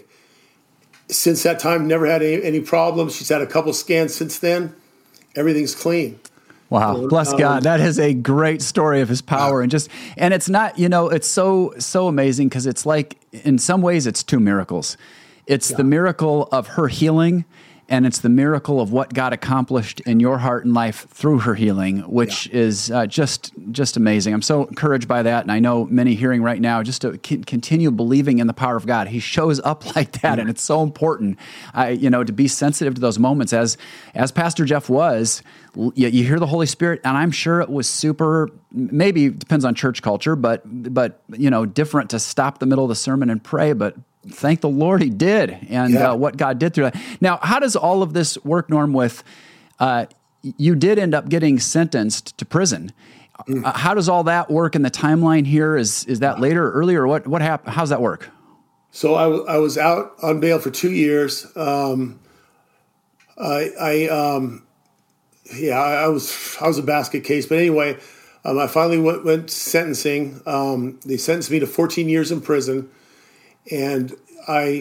Since that time, never had any, any problems. She's had a couple scans since then. Everything's clean. Wow. Bless um, God. That is a great story of his power. And just, and it's not, you know, it's so, so amazing because it's like, in some ways it's two miracles. It's yeah. the miracle of her healing, and it's the miracle of what God accomplished in your heart and life through her healing, which yeah. is uh, just just amazing. I'm so encouraged by that, and I know many hearing right now, just to c- continue believing in the power of God. He shows up like that, yeah. and it's so important, I, you know, to be sensitive to those moments. As as Pastor Jeff was, you, you hear the Holy Spirit, and I'm sure it was super. Maybe it depends on church culture, but but you know, different to stop the middle of the sermon and pray, but. Thank the Lord he did, and yeah. uh, what God did through that. Now, how does all of this work, Norm, with, uh, you did end up getting sentenced to prison. Mm. Uh, how does all that work in the timeline here? Is is that later or earlier? Or what, what happened? How's that work? So I, w- I was out on bail for two years. Um, I, I um, yeah, I, I was I was a basket case, but anyway, um, I finally went, went sentencing. Um, they sentenced me to fourteen years in prison, and I,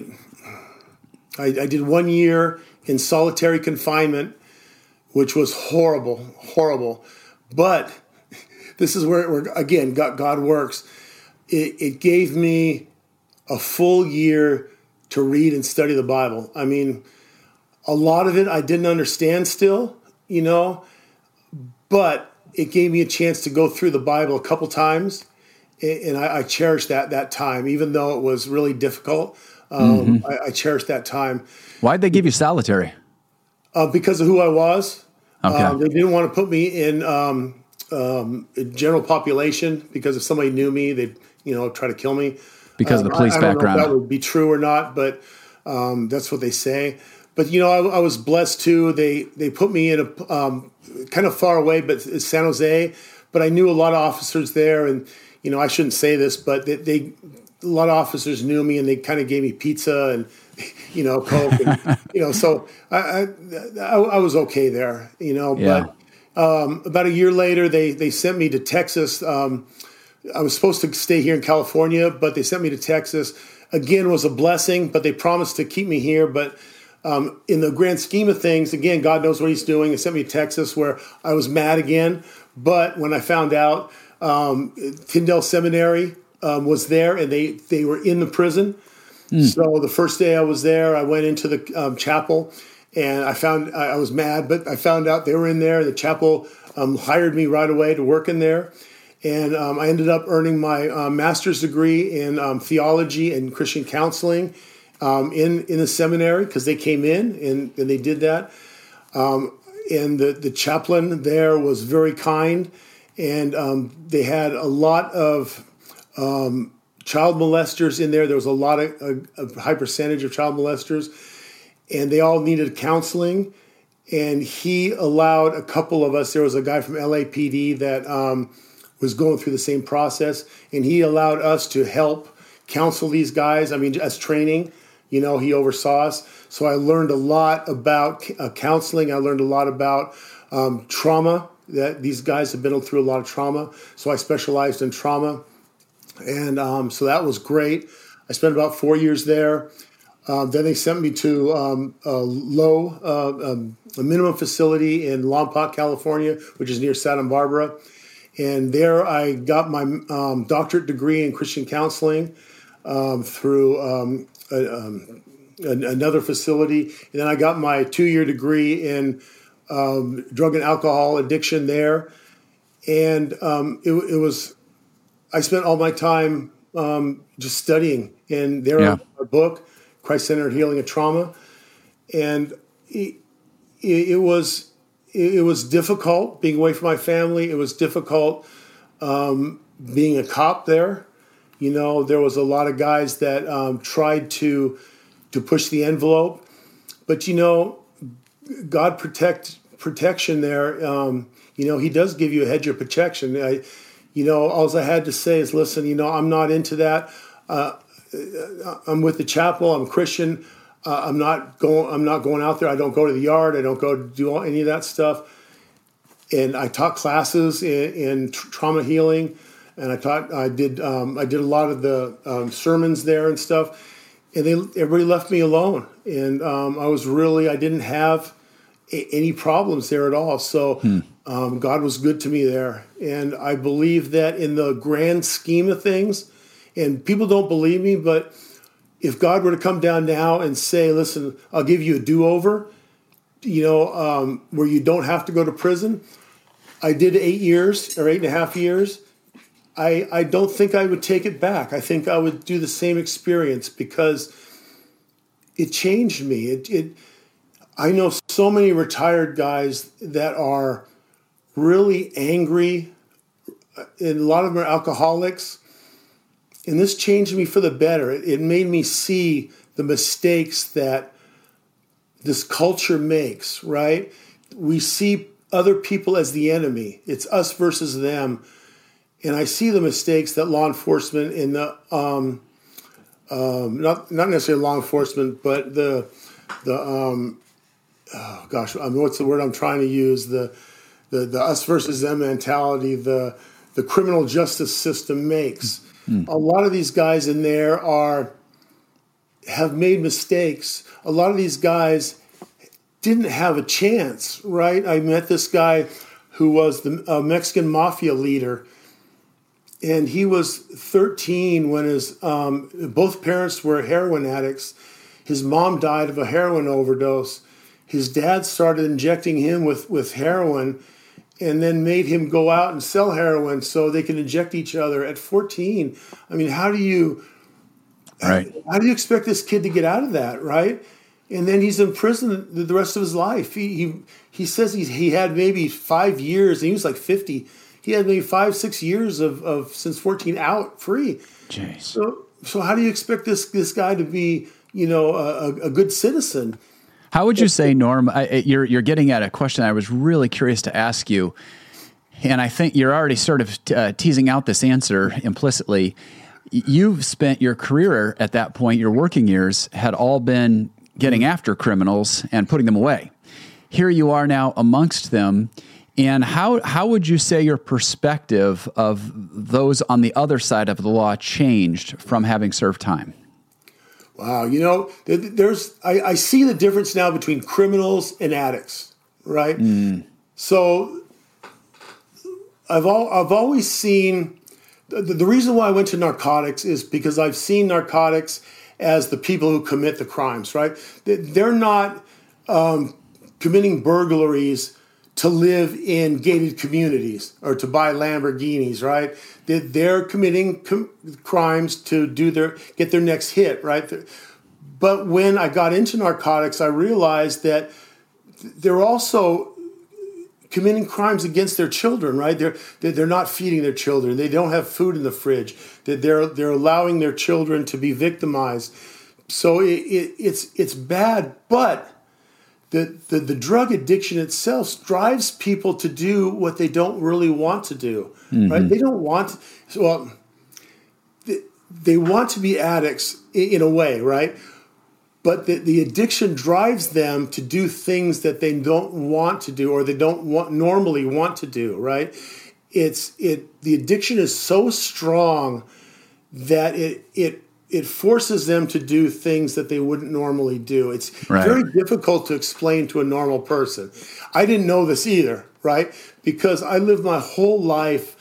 I I did one year in solitary confinement, which was horrible, horrible. But this is where, where again God, God works. It, it gave me a full year to read and study the Bible. I mean, a lot of it I didn't understand still, you know, but it gave me a chance to go through the Bible a couple times, and I, I cherished that that time, even though it was really difficult. Um, mm-hmm. I, I cherished that time. Why'd they give you solitary? Uh, because of who I was. Okay. Uh, they didn't want to put me in um, um, general population because if somebody knew me, they'd you know try to kill me. Because of the police I, I don't background. know if that would be true or not, but um, that's what they say. But, you know, I, I was blessed, too. They they put me in a um, kind of far away, but it's San Jose. But I knew a lot of officers there. And, you know, I shouldn't say this, but they, they a lot of officers knew me, and they kind of gave me pizza and, you know, Coke. And, you know, so I, I, I was okay there, you know. Yeah. But um, about a year later, they, they sent me to Texas. Um I was supposed to stay here in California, but they sent me to Texas. Again, was a blessing, but they promised to keep me here. But um, in the grand scheme of things, again, God knows what he's doing. They sent me to Texas where I was mad again. But when I found out um, Tyndale Seminary um, was there and they, they were in the prison. Mm. So the first day I was there, I went into the um, chapel and I found I, I was mad, but I found out they were in there. The chapel um, hired me right away to work in there. And um, I ended up earning my uh, master's degree in um, theology and Christian counseling um, in, in the seminary because they came in and, and they did that. Um, and the, the chaplain there was very kind. And um, they had a lot of um, child molesters in there. There was a lot of, a, a high percentage of child molesters. And they all needed counseling. And he allowed a couple of us. There was a guy from L A P D that... Um, was going through the same process, and he allowed us to help counsel these guys. I mean, as training, you know, he oversaw us. So I learned a lot about uh, counseling. I learned a lot about um, trauma, that these guys have been through a lot of trauma. So I specialized in trauma. And um, so that was great. I spent about four years there. Um, then they sent me to um, a low, uh, um, a minimum facility in Lompoc, California, which is near Santa Barbara. And there I got my um, doctorate degree in Christian counseling um, through um, a, um, another facility. And then I got my two-year degree in um, drug and alcohol addiction there. And um, it, it was, I spent all my time um, just studying. And there yeah. a book, Christ-Centered Healing of Trauma. And it, it, it was... It was difficult being away from my family. It was difficult um, being a cop there. You know, there was a lot of guys that um, tried to to push the envelope. But, you know, God protect protection there. Um, you know, he does give you a hedge of protection. I, you know, all I had to say is, listen, you know, I'm not into that. Uh, I'm with the chapel. I'm Christian. Uh, I'm not going. I'm not going out there. I don't go to the yard. I don't go do any of that stuff. And I taught classes in, in tra- trauma healing, and I taught. I did. Um, I did a lot of the um, sermons there and stuff. And they everybody left me alone. And um, I was really. I didn't have a, any problems there at all. So hmm. um, God was good to me there. And I believe that in the grand scheme of things, and people don't believe me, but if God were to come down now and say, listen, I'll give you a do-over, you know, um, where you don't have to go to prison. I did eight years or eight and a half years. I, I don't think I would take it back. I think I would do the same experience because it changed me. It, it I know so many retired guys that are really angry, and a lot of them are alcoholics. And this changed me for the better. It, it made me see the mistakes that this culture makes, right? We see other people as the enemy. It's us versus them. And I see the mistakes that law enforcement and the um, um, not not necessarily law enforcement, but the the um, oh gosh, I mean, what's the word I'm trying to use? The the the us versus them mentality. The the criminal justice system makes mm. a lot of these guys in there are have made mistakes. A lot of these guys didn't have a chance, right? I met this guy who was the uh, Mexican mafia leader, and he was thirteen when his um, both parents were heroin addicts. His mom died of a heroin overdose. His dad started injecting him with, with heroin and then made him go out and sell heroin so they could inject each other at fourteen. I mean, how do you right. how, how do you expect this kid to get out of that, right? And then he's in prison the rest of his life. He he, he says he, he had maybe five years, and he was like fifty. He had maybe five, six years of, of since fourteen out free. Jeez. So so how do you expect this this guy to be, you know, a, a good citizen? How would you say, Norm, I, you're you're getting at a question I was really curious to ask you, and I think you're already sort of uh, teasing out this answer implicitly. You've spent your career at that point, your working years had all been getting after criminals and putting them away. Here you are now amongst them. And how how would you say your perspective of those on the other side of the law changed from having served time? Wow, you know, there's I, I see the difference now between criminals and addicts, right? Mm. So I've all I've always seen the, the reason why I went to narcotics is because I've seen narcotics as the people who commit the crimes, right? They're not um, committing burglaries to live in gated communities or to buy Lamborghinis, right? They're committing com- crimes to do their get their next hit, right? But when I got into narcotics, I realized that they're also committing crimes against their children, right? They're they're not feeding their children. They don't have food in the fridge. They're they're allowing their children to be victimized. So it, it, it's it's bad, but the, the the drug addiction itself drives people to do what they don't really want to do, mm-hmm. right? They don't want well, they, they want to be addicts in, in a way, right? But the, the addiction drives them to do things that they don't want to do or they don't want normally want to do, right? It's it the addiction is so strong that it it it forces them to do things that they wouldn't normally do. It's right. very difficult to explain to a normal person. I didn't know this either, right? Because I lived my whole life,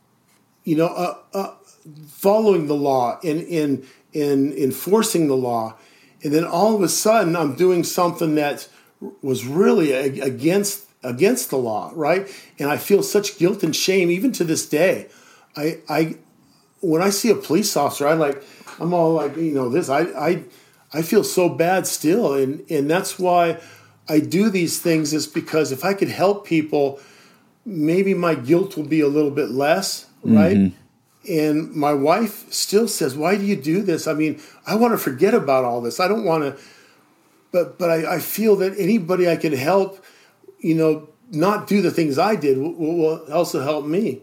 you know, uh, uh, following the law and in in enforcing the law. And then all of a sudden, I'm doing something that was really against against the law, right? And I feel such guilt and shame, even to this day. I, I, when I see a police officer, I like, I'm all like, you know, this. I, I, I feel so bad still, and and that's why I do these things. Is because if I could help people, maybe my guilt will be a little bit less, right? Mm-hmm. And my wife still says, why do you do this? I mean, I want to forget about all this. I don't want to, but but I, I feel that anybody I can help, you know, not do the things I did will, will also help me.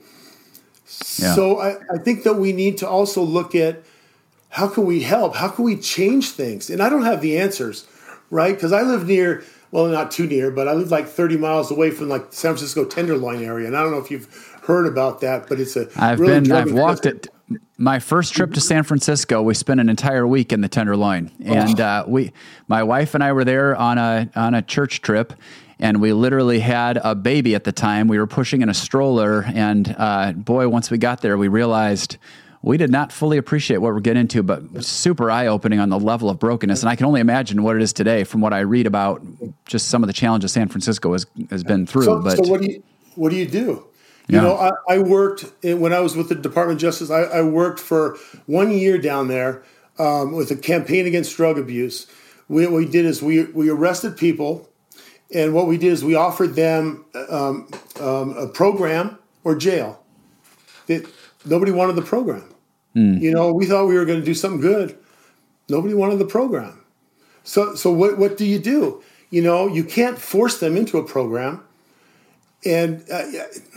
Yeah. So I, I think that we need to also look at how can we help? How can we change things? And I don't have the answers, right? Because I live near, well, not too near, but I live like thirty miles away from like San Francisco Tenderloin area. And I don't know if you've heard about that, but it's a I've really been I've walked it. My first trip to San Francisco, we spent an entire week in the Tenderloin, and oh. uh, we, my wife and I were there on a on a church trip, and we literally had a baby at the time. We were pushing in a stroller, and uh, boy, once we got there, we realized we did not fully appreciate what we're getting into, but super eye-opening on the level of brokenness. And I can only imagine what it is today from what I read about just some of the challenges San Francisco has has been through. So, but so what do you what do you do? You yeah. know, I, I worked, when I was with the Department of Justice, I, I worked for one year down there um, with a campaign against drug abuse. We, what we did is we, we arrested people, and what we did is we offered them um, um, a program or jail. It, nobody wanted the program. Mm. You know, we thought we were going to do something good. Nobody wanted the program. So, so what, what do you do? You know, you can't force them into a program. And uh,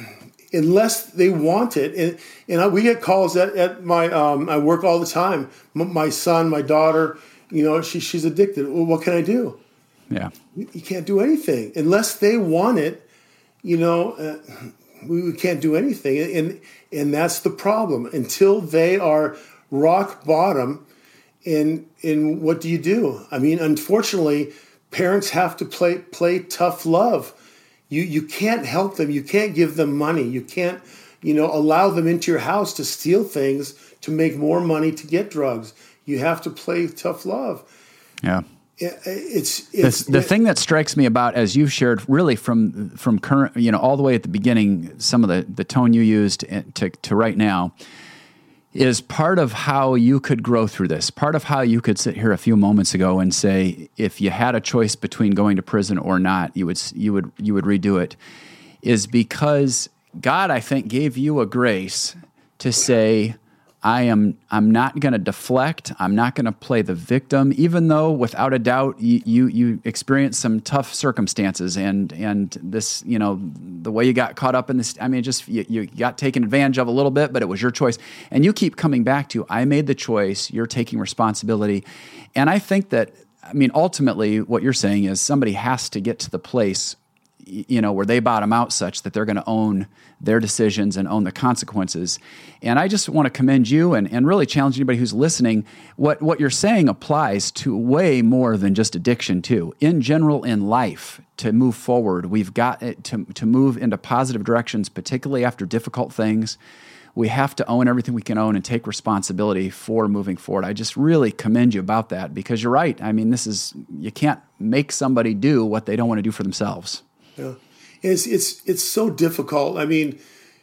unless they want it. And and I, we get calls at, at my um, I work all the time. M- my son, my daughter, you know, she she's addicted. Well, what can I do? Yeah, You, you can't do anything unless they want it. You know, uh, we, we can't do anything, and and that's the problem. Until they are rock bottom, and and what do you do? I mean, unfortunately, parents have to play play tough love. You you can't help them. You can't give them money. You can't, you know, allow them into your house to steal things to make more money to get drugs. You have to play tough love. Yeah. It's, it's the, the it, thing that strikes me about, as you've shared, really from from current, you know, all the way at the beginning, some of the, the tone you used to to right now, is part of how you could grow through this. Part of how you could sit here a few moments ago and say, if you had a choice between going to prison or not, you would you would you would redo it. Is because God, I think, gave you a grace to say, I am I'm not going to deflect. I'm not going to play the victim, even though without a doubt you, you you experienced some tough circumstances and and this, you know, the way you got caught up in this. I mean, just you, you got taken advantage of a little bit, but it was your choice. And you keep coming back to, I made the choice. You're taking responsibility. And I think that, I mean, ultimately what you're saying is somebody has to get to the place, you know, where they bottom out such that they're going to own their decisions and own the consequences. And I just want to commend you and, and really challenge anybody who's listening. What, what you're saying applies to way more than just addiction too. In general, in life, to move forward, we've got it to, to move into positive directions, particularly after difficult things. We have to own everything we can own and take responsibility for moving forward. I just really commend you about that, because you're right. I mean, this is, you can't make somebody do what they don't want to do for themselves. Yeah. It's it's it's so difficult. I mean,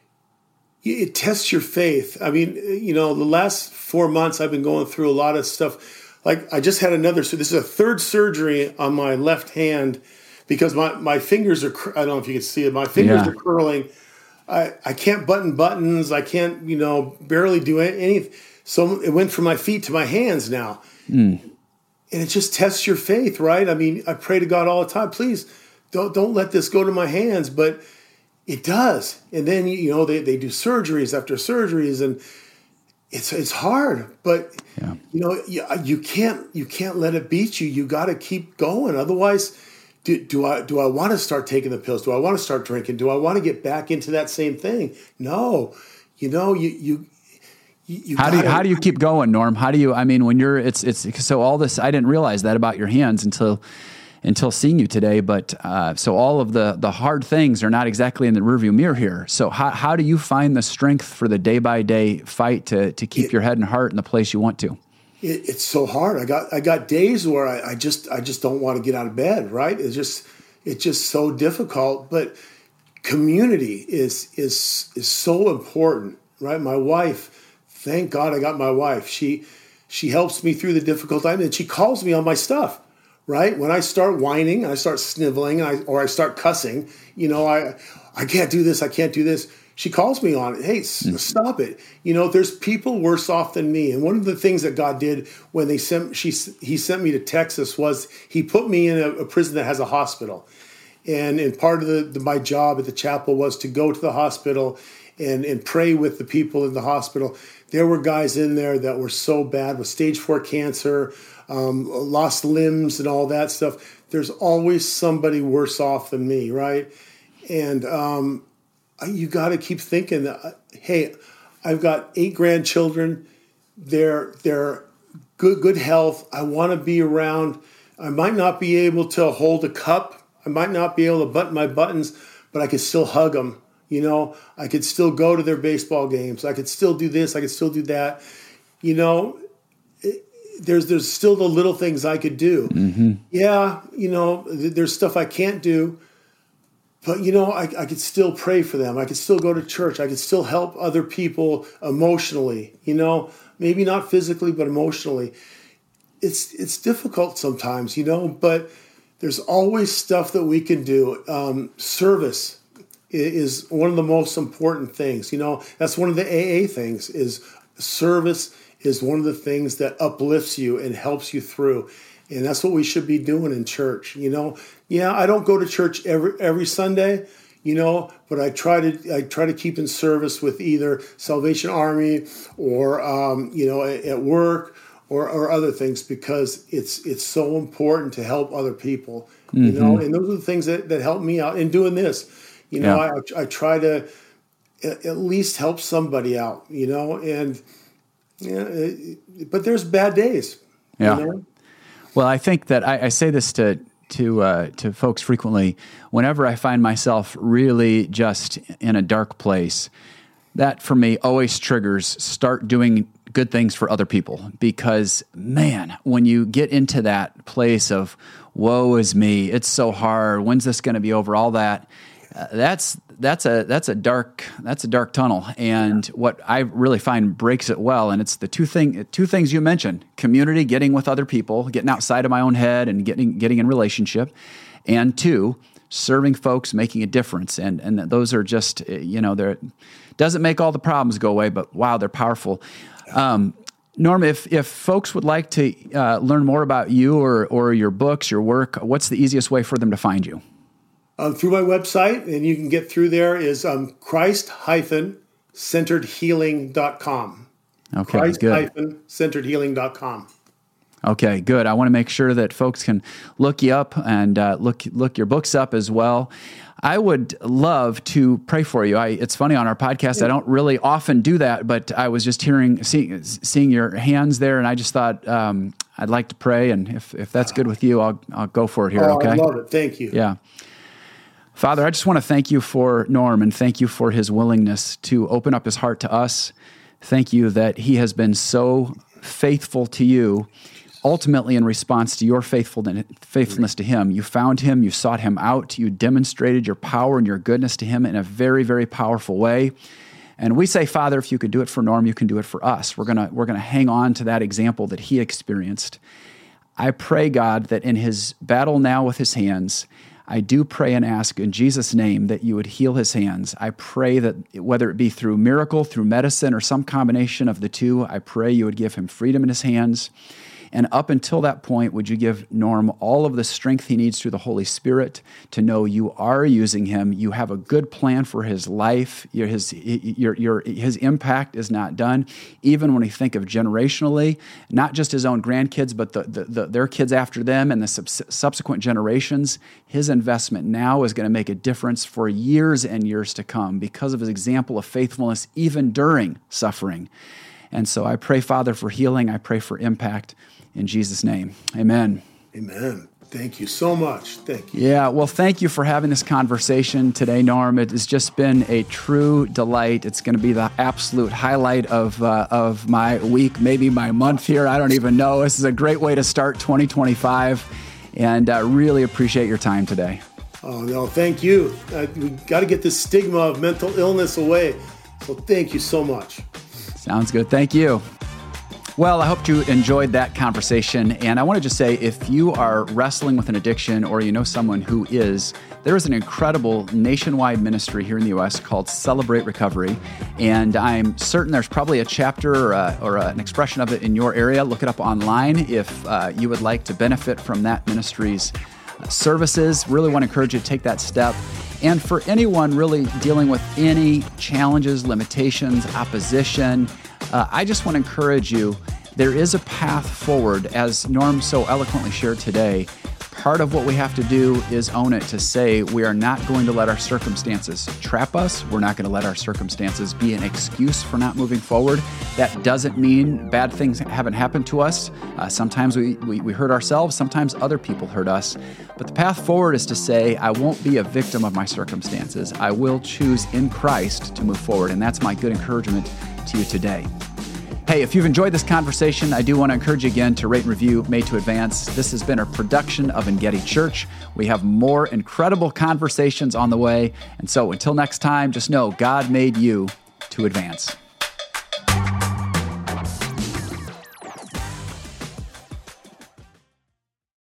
it tests your faith. I mean, you know, the last four months I've been going through a lot of stuff. Like I just had another. So this is a third surgery on my left hand because my, my fingers are. I don't know if you can see it. My fingers yeah. are curling. I I can't button buttons. I can't, you know, barely do anything. So it went from my feet to my hands now, mm. and it just tests your faith, right? I mean, I pray to God all the time, please. Don't don't let this go to my hands, but it does. And then you know they, they do surgeries after surgeries, and it's it's hard. But yeah. you know you, you can't you can't let it beat you. You got to keep going. Otherwise, do, do I do I want to start taking the pills? Do I want to start drinking? Do I want to get back into that same thing? No. You know you you. You how gotta, do you, how do you keep going, Norm? How do you? I mean, when you're it's it's so all this. I didn't realize that about your hands until. until seeing you today. But uh, so all of the the hard things are not exactly in the rearview mirror here. So how how do you find the strength for the day by day fight to to keep it, your head and heart in the place you want to? It, it's so hard. I got I got days where I, I just I just don't want to get out of bed. Right? It's just it's just so difficult. But community is is is so important. Right? My wife. Thank God I got my wife. She she helps me through the difficult time, and she calls me on my stuff. Right? When I start whining, I start sniveling, I, or I start cussing, you know, I I can't do this, I can't do this. She calls me on it. Hey, mm-hmm. stop it. You know, there's people worse off than me. And one of the things that God did when they sent she he sent me to Texas was he put me in a, a prison that has a hospital. And and part of the, the my job at the chapel was to go to the hospital and and pray with the people in the hospital. There were guys in there that were so bad with stage four cancer, um, lost limbs and all that stuff. There's always somebody worse off than me, right? And um, you got to keep thinking that, hey, I've got eight grandchildren. They're they're good good health. I want to be around. I might not be able to hold a cup. I might not be able to button my buttons, but I can still hug them. You know, I could still go to their baseball games. I could still do this. I could still do that. You know, it, there's there's still the little things I could do. Mm-hmm. Yeah, you know, th- there's stuff I can't do. But, you know, I, I could still pray for them. I could still go to church. I could still help other people emotionally, you know, maybe not physically, but emotionally. It's it's difficult sometimes, you know, but there's always stuff that we can do. Um, service is one of the most important things. You know, that's one of the A A things is service is one of the things that uplifts you and helps you through. And that's what we should be doing in church. You know, yeah, I don't go to church every every Sunday. you know, but I try to I try to keep in service with either Salvation Army or um, you know at, at work or, or other things, because it's it's so important to help other people, mm-hmm. you know, and those are the things that, that help me out in doing this. You know, yeah. I I try to at least help somebody out, you know, and yeah, but there's bad days. Yeah. You know? Well, I think that I, I say this to. to uh, to folks frequently. Whenever I find myself really just in a dark place, that for me always triggers start doing good things for other people. Because man, when you get into that place of woe is me, it's so hard, when's this going to be over, all that, uh, that's that's a that's a dark that's a dark tunnel. And yeah. what I really find breaks it well, and it's the two thing two things you mentioned: community, getting with other people, getting outside of my own head, and getting getting in relationship, and two, serving folks, making a difference. And and those are just, you know, they're doesn't make all the problems go away, but wow, they're powerful. Yeah. Um, Norm, if if folks would like to uh, learn more about you or or your books, your work, what's the easiest way for them to find you? Um, through my website, and you can get through there, is um, Christ centered healing dot com. Okay, Christ good. centered healing dot com. Okay, good. I want to make sure that folks can look you up and uh, look look your books up as well. I would love to pray for you. I, it's funny, on our podcast, yeah. I don't really often do that, but I was just hearing, seeing, seeing your hands there, and I just thought um, I'd like to pray, and if, if that's good with you, I'll I'll go for it here. Oh, okay, I love it. Thank you. Yeah. Father, I just want to thank you for Norm, and thank you for his willingness to open up his heart to us. Thank you that he has been so faithful to you, ultimately in response to your faithfulness to him. You found him, you sought him out, you demonstrated your power and your goodness to him in a very, very powerful way. And we say, Father, if you could do it for Norm, you can do it for us. We're gonna we're gonna hang on to that example that he experienced. I pray, God, that in his battle now with his hands, I do pray and ask in Jesus' name that you would heal his hands. I pray that whether it be through miracle, through medicine, or some combination of the two, I pray you would give him freedom in his hands. And up until that point, would you give Norm all of the strength he needs through the Holy Spirit to know you are using him, you have a good plan for his life, your, his, your, your, his impact is not done. Even when we think of generationally, not just his own grandkids, but the, the, the, their kids after them and the sub- subsequent generations, his investment now is going to make a difference for years and years to come because of his example of faithfulness, even during suffering. And so I pray, Father, for healing. I pray for impact. In Jesus' name, amen. Amen. Thank you so much. Thank you. Yeah, well, thank you for having this conversation today, Norm. It has just been a true delight. It's going to be the absolute highlight of uh, of my week, maybe my month here. I don't even know. This is a great way to start twenty twenty-five, and I uh, really appreciate your time today. Oh, no, thank you. Uh, we got to get this stigma of mental illness away. So thank you so much. Sounds good. Thank you. Well, I hope you enjoyed that conversation. And I want to just say, if you are wrestling with an addiction or you know someone who is, there is an incredible nationwide ministry here in the U S called Celebrate Recovery. And I'm certain there's probably a chapter or, a, or a, an expression of it in your area. Look it up online if uh, you would like to benefit from that ministry's services. Really want to encourage you to take that step. And for anyone really dealing with any challenges, limitations, opposition, uh, I just want to encourage you, there is a path forward, as Norm so eloquently shared today. Part of what we have to do is own it, to say we are not going to let our circumstances trap us. We're not going to let our circumstances be an excuse for not moving forward. That doesn't mean bad things haven't happened to us. Uh, sometimes we, we, we hurt ourselves. Sometimes other people hurt us. But the path forward is to say, I won't be a victim of my circumstances. I will choose in Christ to move forward. And that's my good encouragement to you today. Hey, if you've enjoyed this conversation, I do want to encourage you again to rate and review Made to Advance. This has been a production of Engedi Church. We have more incredible conversations on the way. And so until next time, just know God made you to advance.